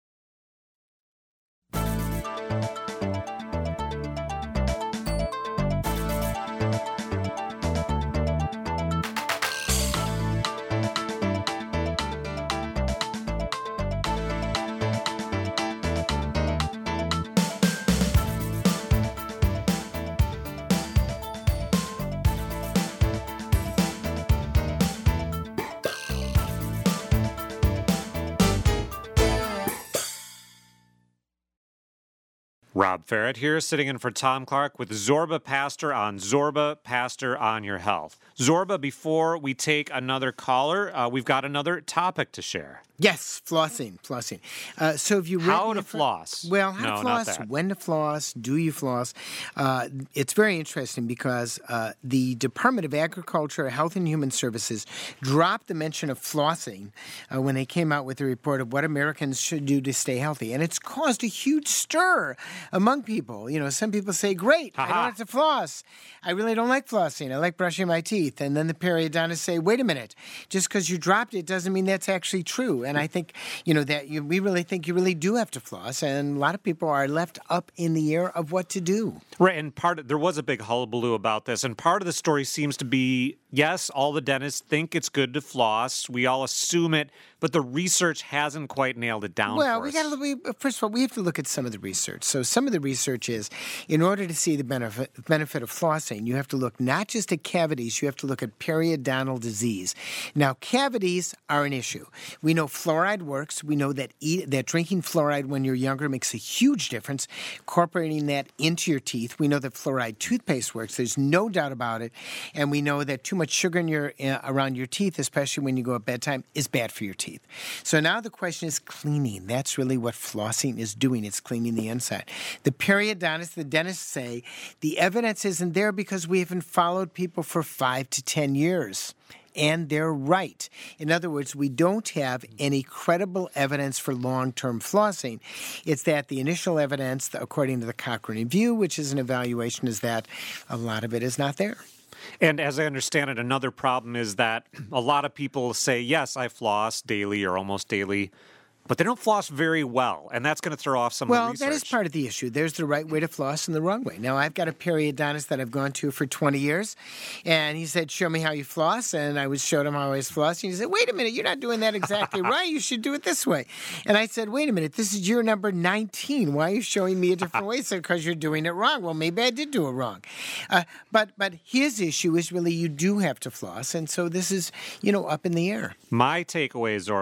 Rob Ferret here, sitting in for Tom Clark with Zorba Pastor on Zorba Pastor on Your Health. Zorba, before we take another caller, uh, we've got another topic to share. Yes, flossing, flossing. Uh, so if you how to infor- floss? Well, how no, to floss, not that. when to floss, do you floss? Uh, it's very interesting because uh, the Department of Agriculture, Health and Human Services dropped the mention of flossing uh, when they came out with a report of what Americans should do to stay healthy, and it's caused a huge stir among people. You know, some people say, "Great, I don't Ha-ha. have to floss. I really don't like flossing. I like brushing my teeth." And then the periodontists say, "Wait a minute, just because you dropped it doesn't mean that's actually true." And I think, you know, that you, we really think you really do have to floss, and a lot of people are left up in the air of what to do. Right, and part of, there was a big hullabaloo about this, and part of the story seems to be, yes, all the dentists think it's good to floss. We all assume it, but the research hasn't quite nailed it down Well, for we us. got to first of all, we have to look at some of the research. So some of the research is, in order to see the benefit benefit of flossing, you have to look not just at cavities, you have to look at periodontal disease. Now, cavities are an issue. We know fluoride works. We know that eat, that drinking fluoride when you're younger makes a huge difference. Incorporating that into your teeth, we know that fluoride toothpaste works. There's no doubt about it. And we know that too much sugar in your uh, around your teeth, especially when you go at bedtime, is bad for your teeth. So now the question is cleaning. That's really what flossing is doing. It's cleaning the inside. The periodontists, the dentists say the evidence isn't there because we haven't followed people for five to ten years. And they're right. In other words, we don't have any credible evidence for long-term flossing. It's that the initial evidence, according to the Cochrane Review, which is an evaluation, is that a lot of it is not there. And as I understand it, another problem is that a lot of people say, yes, I floss daily or almost daily, but they don't floss very well, and that's going to throw off some Well, of the research. that is part of the issue. There's the right way to floss and the wrong way. Now, I've got a periodontist that I've gone to for twenty years, and he said, show me how you floss, and I was showed him how I was flossing. He said, wait a minute, you're not doing that exactly right. You should do it this way. And I said, wait a minute, this is year number nineteen. Why are you showing me a different way? He said, because you're doing it wrong. Well, maybe I did do it wrong. Uh, but but his issue is really you do have to floss, and so this is, you know, up in the air. My takeaway, Zorba,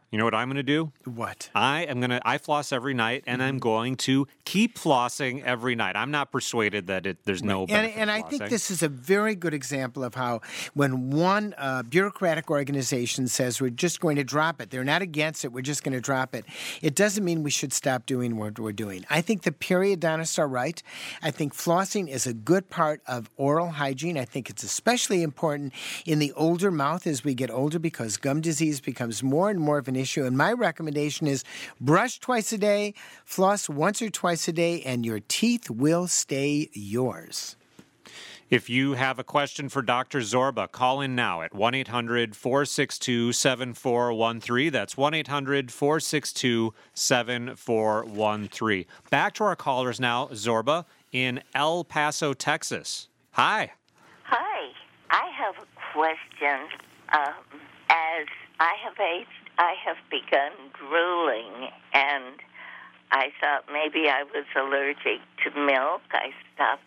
You know what I'm going to do? What? I am going to, I floss every night, and I'm going to keep flossing every night. I'm not persuaded that it, there's no And, benefit and to I think flossing. this is a very good example of how when one uh, bureaucratic organization says we're just going to drop it, they're not against it, we're just going to drop it, it doesn't mean we should stop doing what we're doing. I think the periodontists are right. I think flossing is a good part of oral hygiene. I think it's especially important in the older mouth as we get older because gum disease becomes more and more of an issue. And my recommendation is brush twice a day, floss once or twice a day, and your teeth will stay yours. If you have a question for Doctor Zorba, call in now at one eight hundred four six two seven four one three. That's one eight hundred four six two seven four one three. Back to our callers now, Zorba in El Paso, Texas. Hi. Hi. I have a question. Um, as I have aged, I have begun drooling, and I thought maybe I was allergic to milk. I stopped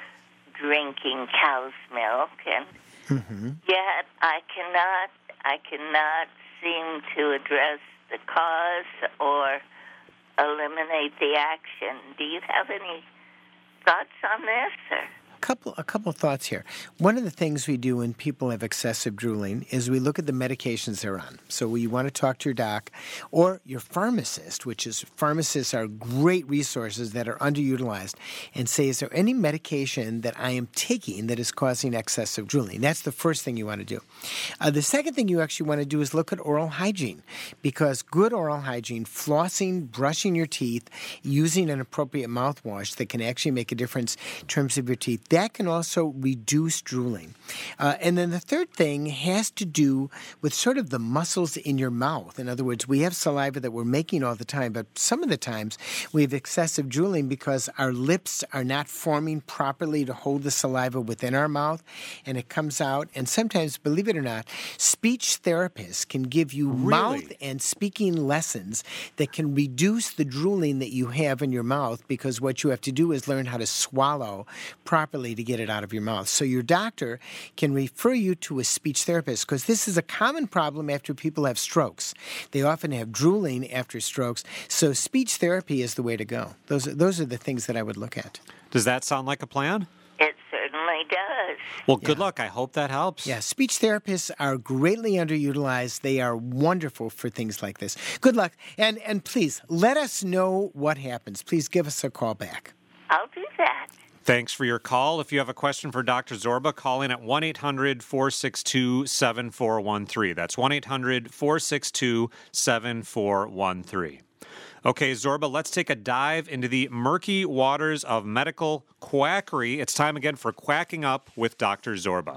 drinking cow's milk, and Mm-hmm. yet I cannot, I cannot seem to address the cause or eliminate the action. Do you have any thoughts on this? Or? Couple, a couple thoughts here. One of the things we do when people have excessive drooling is we look at the medications they're on. So we want to talk to your doc or your pharmacist, which is pharmacists are great resources that are underutilized, and say, is there any medication that I am taking that is causing excessive drooling? That's the first thing you want to do. Uh, the second thing you actually want to do is look at oral hygiene, because good oral hygiene, flossing, brushing your teeth, using an appropriate mouthwash that can actually make a difference in terms of your teeth, that can also reduce drooling. Uh, and then the third thing has to do with sort of the muscles in your mouth. In other words, we have saliva that we're making all the time, but some of the times we have excessive drooling because our lips are not forming properly to hold the saliva within our mouth, and it comes out. And sometimes, believe it or not, speech therapists can give you Really? mouth and speaking lessons that can reduce the drooling that you have in your mouth, because what you have to do is learn how to swallow properly to get it out of your mouth. So your doctor can refer you to a speech therapist, because this is a common problem after people have strokes. They often have drooling after strokes. So speech therapy is the way to go. Those are, those are the things that I would look at. Does that sound like a plan? It certainly does. Well, good Yeah. luck. I hope that helps. Yeah, speech therapists are greatly underutilized. They are wonderful for things like this. Good luck. And and please, let us know what happens. Please give us a call back. I'll do that. Thanks for your call. If you have a question for Doctor Zorba, call in at one eight hundred four six two seven four one three. That's one eight hundred four six two seven four one three. Okay, Zorba, let's take a dive into the murky waters of medical quackery. It's time again for Quacking Up with Doctor Zorba.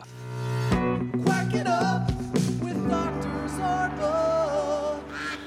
Quack it up with Doctor Zorba.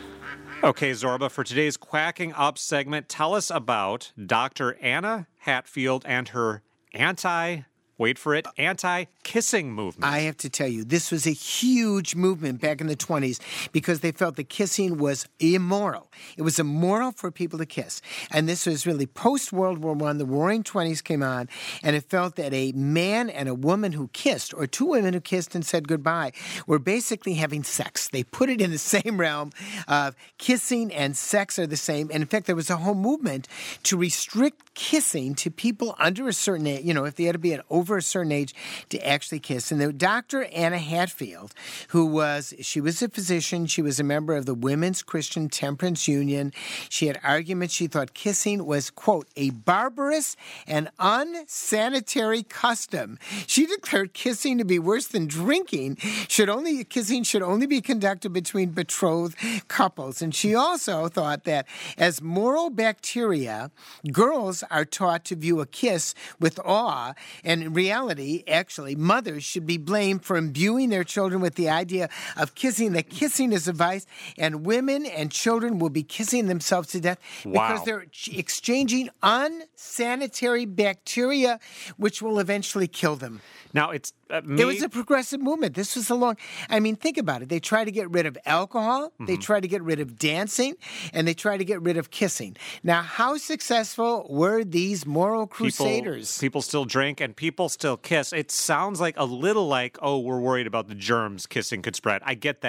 Okay, Zorba, for today's Quacking Up segment, tell us about Doctor Anna Hatfield and her anti, wait for it, anti-kissing movement. I have to tell you, this was a huge movement back in the twenties because they felt that kissing was immoral. It was immoral for people to kiss. And this was really post-World War One. The Roaring Twenties came on, and it felt that a man and a woman who kissed, or two women who kissed and said goodbye, were basically having sex. They put it in the same realm of kissing and sex are the same. And in fact, there was a whole movement to restrict kissing to people under a certain age, you know, if they had to be an over a certain age to actually kiss. And the Doctor Anna Hatfield, who was, she was a physician, she was a member of the Women's Christian Temperance Union. She had arguments. She thought kissing was, quote, a barbarous and unsanitary custom. She declared kissing to be worse than drinking. Should only kissing should only be conducted between betrothed couples. And she also thought that as moral bacteria, girls are taught to view a kiss with awe, and in reality, actually, mothers should be blamed for imbuing their children with the idea of kissing, that kissing is a vice, and women and children will be kissing themselves to death Wow. because they're exchanging unsanitary bacteria, which will eventually kill them. Now, it's uh, me. It was a progressive movement. This was a long, I mean, think about it. They tried to get rid of alcohol, they Mm-hmm. tried to get rid of dancing, and they tried to get rid of kissing. Now, how successful were these moral crusaders? People, people still drink and people still kiss. It sounds like a little like, oh, we're worried about the germs kissing could spread. I get that.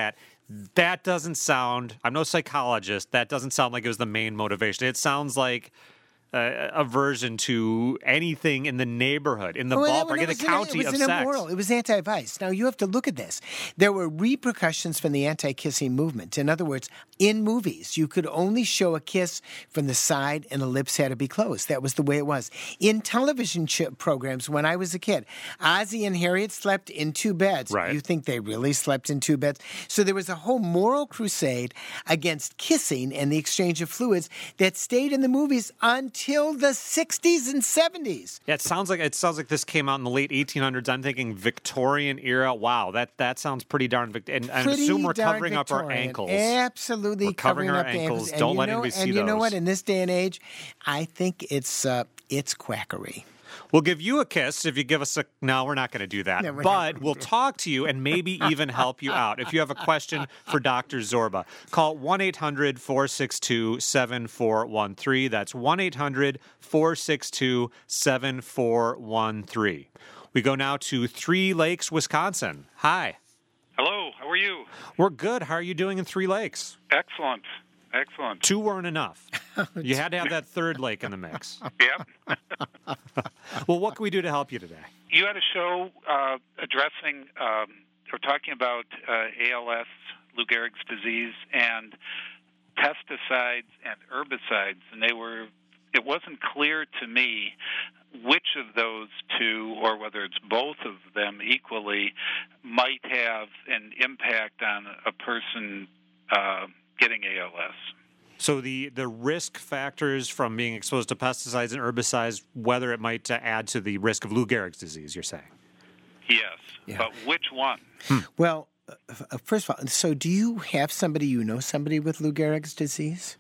that doesn't sound, I'm no psychologist, that doesn't sound like it was the main motivation. It sounds like uh, aversion to anything in the neighborhood, in the well, ballpark, in the an, county it was of an sex. Immoral. It was anti-vice. Now, you have to look at this. There were repercussions from the anti-kissing movement. In other words, in movies, you could only show a kiss from the side and the lips had to be closed. That was the way it was. In television ch- programs when I was a kid, Ozzie and Harriet slept in two beds. Right. You think they really slept in two beds? So there was a whole moral crusade against kissing and the exchange of fluids that stayed in the movies until the sixties and seventies. Yeah, it sounds like it sounds like this came out in the late eighteen hundreds. I'm thinking Victorian era. Wow, that, that sounds pretty darn Vic- and I Pretty assume we're darn covering up our Victorian. ankles. Absolutely We're covering our up the ankles. And Don't you let know, anybody see And you know those. what? In this day and age, I think it's uh, it's quackery. We'll give you a kiss if you give us a... No, we're not going to do that. No, we're not but gonna we'll do it. talk to you and maybe even help you out. If you have a question for Doctor Zorba, call one eight hundred four six two seven four one three. That's one eight hundred four six two seven four one three. We go now to Three Lakes, Wisconsin. Hi. Hello, how are you? We're good. How are you doing in Three Lakes? Excellent, excellent. Two weren't enough. You had to have that third lake in the mix. Yep. Well, what can we do to help you today? You had a show uh, addressing, um, or talking about uh, A L S, Lou Gehrig's disease, and pesticides and herbicides, and they were. It wasn't clear to me which of those two, or whether it's both of them equally, might have an impact on a person uh, getting A L S. So the, the risk factors from being exposed to pesticides and herbicides, whether it might uh, add to the risk of Lou Gehrig's disease, you're saying? Yes, Yeah. but which one? Well, uh, uh, first of all, so do you have somebody, you know somebody with Lou Gehrig's disease?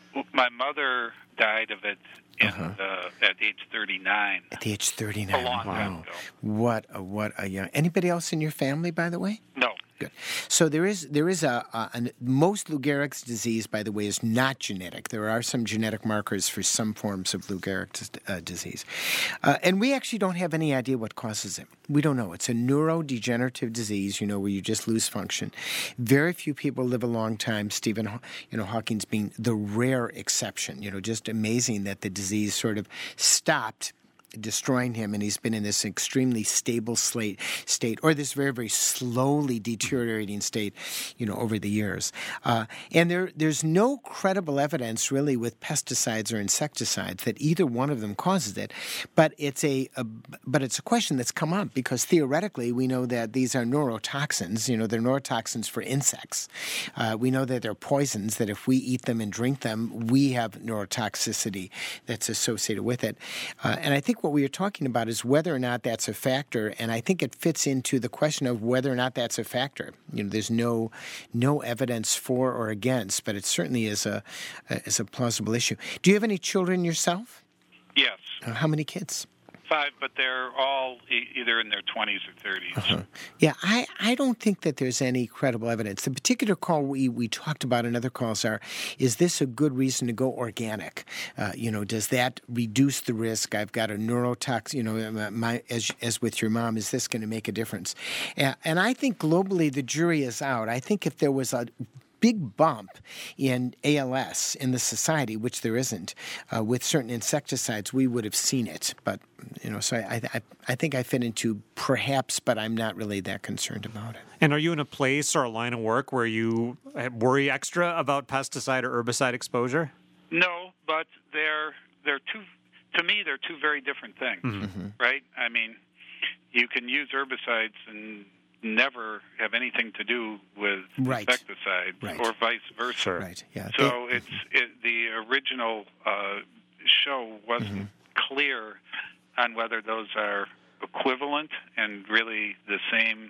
My mother died of it in, Uh-huh. uh, at age thirty-nine. At the age thirty-nine. A long time Wow. ago. What a, what a young... Anybody else in your family, by the way? No. Good. So there is there is a, a an, most Lou Gehrig's disease, by the way, is not genetic. There are some genetic markers for some forms of Lou Gehrig's uh, disease, uh, and we actually don't have any idea what causes it. We don't know. It's a neurodegenerative disease, you know, where you just lose function. Very few people live a long time. Stephen, Haw- you know, Hawking's being the rare exception. You know, just amazing that the disease sort of stopped destroying him, and he's been in this extremely stable slate, state, or this very, very slowly deteriorating state, you know, over the years. Uh, and there, there's no credible evidence, really, with pesticides or insecticides that either one of them causes it. But it's a, a but it's a question that's come up because theoretically we know that these are neurotoxins. You know, they're neurotoxins for insects. Uh, we know that they're poisons that if we eat them and drink them, we have neurotoxicity that's associated with it. Uh, and I think what we are talking about is whether or not that's a factor, and I think it fits into the question of whether or not that's a factor. You know, there's no no evidence for or against, but it certainly is a is a plausible issue. Do you have any children yourself? Yes. Uh, how many kids? Five, but they're all e- either in their twenties or thirties. Uh-huh. Yeah, I, I don't think that there's any credible evidence. The particular call we, we talked about in other calls are, is this a good reason to go organic? Uh, you know, does that reduce the risk? I've got a neurotox, you know, my, as, as with your mom, is this going to make a difference? And, and I think globally the jury is out. I think if there was a big bump in A L S in the society, which there isn't, uh, with certain insecticides, we would have seen it. But, you know, so I, I, I think I fit into perhaps, but I'm not really that concerned about it. And are you in a place or a line of work where you worry extra about pesticide or herbicide exposure? No, but they're they're two. To me, they're two very different things, Mm-hmm. right? I mean, you can use herbicides and never have anything to do with Right. insecticides, Right. or vice versa. Sure. Right, yeah. So They- it's it, the original uh, show wasn't Mm-hmm. clear on whether those are equivalent and really the same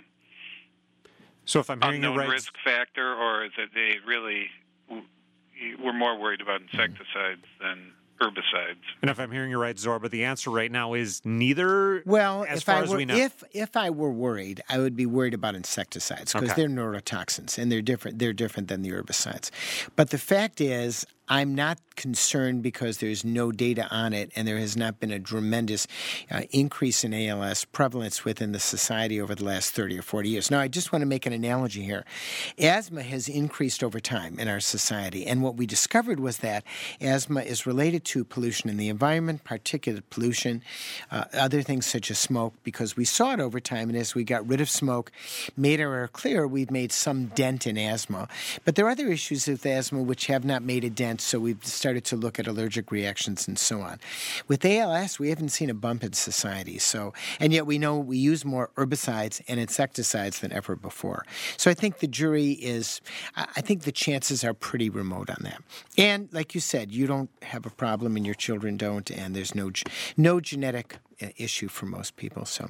So if I'm hearing you unknown right, risk factor, or is it they really we're more worried about Mm-hmm. insecticides than herbicides? and if I'm hearing you right, Zorba, the answer right now is neither. Well, as if far I as were we know. if if I were worried, I would be worried about insecticides because Okay. they're neurotoxins and they're different. They're different than the herbicides. But the fact is, I'm not concerned because there's no data on it, and there has not been a tremendous uh, increase in A L S prevalence within the society over the last thirty or forty years. Now, I just want to make an analogy here. Asthma has increased over time in our society, and what we discovered was that asthma is related to pollution in the environment, particulate pollution, uh, other things such as smoke, because we saw it over time, and as we got rid of smoke, made our air clear, we've made some dent in asthma. But there are other issues with asthma which have not made a dent, so we've started to look at allergic reactions and so on. With A L S, we haven't seen a bump in society, so and yet we know we use more herbicides and insecticides than ever before. So I think the jury is, I think the chances are pretty remote on that. And like you said, you don't have a problem and your children don't, and there's no no genetic issue for most people. So,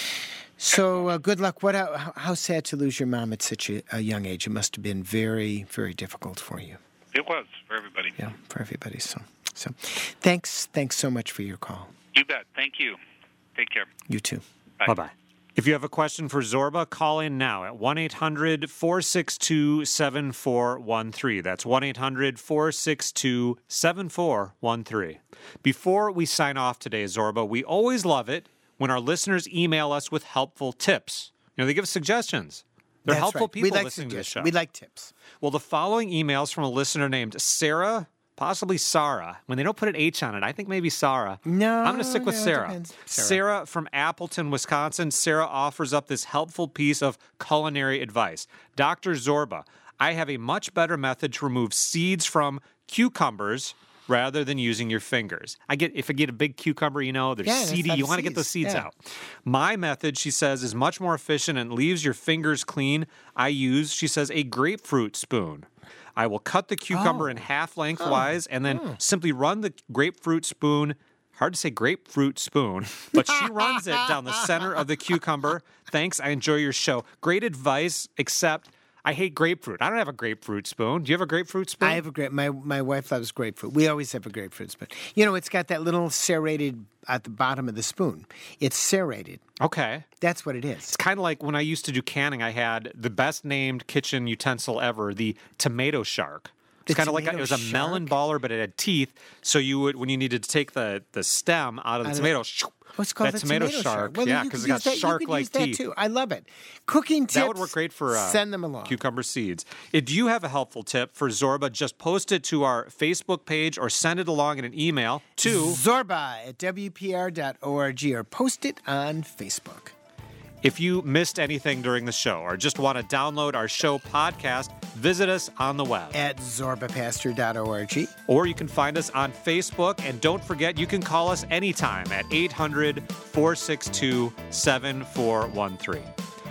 so uh, good luck. What? How, how sad to lose your mom at such a, a young age. It must have been very, very difficult for you. It was for everybody. Yeah, for everybody. So, so, thanks, thanks so much for your call. You bet. Thank you. Take care. You too. Bye. Bye-bye. If you have a question for Zorba, call in now at one eight hundred four six two seven four one three. That's one eight hundred four six two seven four one three. Before we sign off today, Zorba, we always love it when our listeners email us with helpful tips. You know, they give us suggestions. They're That's helpful right. people we like listening to the show. We like tips. Well, the following emails from a listener named Sarah, possibly Sarah. When they don't put an H on it, I think maybe Sarah. No, I'm going to stick with no, it Sarah. depends. Sarah. Sarah from Appleton, Wisconsin. Sarah offers up this helpful piece of culinary advice. Doctor Zorba, I have a much better method to remove seeds from cucumbers rather than using your fingers. I get if I get a big cucumber, you know, they're Yeah, seedy. that's You want to seeds. get the seeds Yeah. out. My method, she says, is much more efficient and leaves your fingers clean. I use, she says, a grapefruit spoon. I will cut the cucumber Oh. in half lengthwise and then simply run the grapefruit spoon, hard to say grapefruit spoon, but she runs it down the center of the cucumber. Thanks, I enjoy your show. Great advice, except I hate grapefruit. I don't have a grapefruit spoon. Do you have a grapefruit spoon? I have a grape. My my wife loves grapefruit. We always have a grapefruit spoon. You know, it's got that little serrated at the bottom of the spoon. It's serrated. Okay. That's what it is. It's kind of like when I used to do canning, I had the best named kitchen utensil ever, the tomato shark. It's The kind of like a, it was a tomato melon shark? baller, but it had teeth. So you would, when you needed to take the, the stem out of the Out of tomato, What's called that the tomato, tomato shark, Well, yeah, you because could it got use that- you could shark-like use that teeth. too. I love it. Cooking tips. That would work great for uh, send them along. cucumber seeds. If you have a helpful tip for Zorba, just post it to our Facebook page or send it along in an email to Zorba at W P R dot org or post it on Facebook. If you missed anything during the show or just want to download our show podcast, visit us on the web. At zorba pastor dot org. Or you can find us on Facebook. And don't forget, you can call us anytime at eight hundred four six two seven four one three.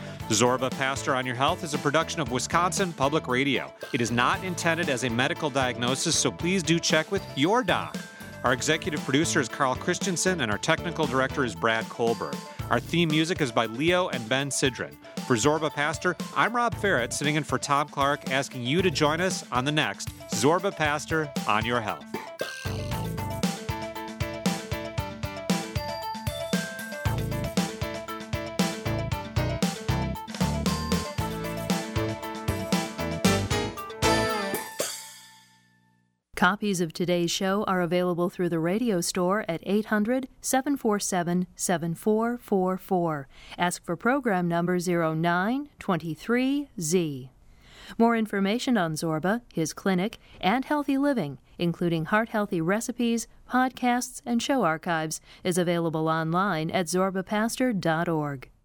Zorba Pastor on Your Health is a production of Wisconsin Public Radio. It is not intended as a medical diagnosis, so please do check with your doc. Our executive producer is Carl Christensen, and our technical director is Brad Kohlberg. Our theme music is by Leo and Ben Sidran. For Zorba Pastor, I'm Rob Ferret, sitting in for Tom Clark, asking you to join us on the next Zorba Pastor on Your Health. Copies of today's show are available through the radio store at eight hundred seven four seven seven four four four. Ask for program number zero nine two three Z. More information on Zorba, his clinic, and healthy living, including heart-healthy recipes, podcasts, and show archives, is available online at zorba pastor dot org.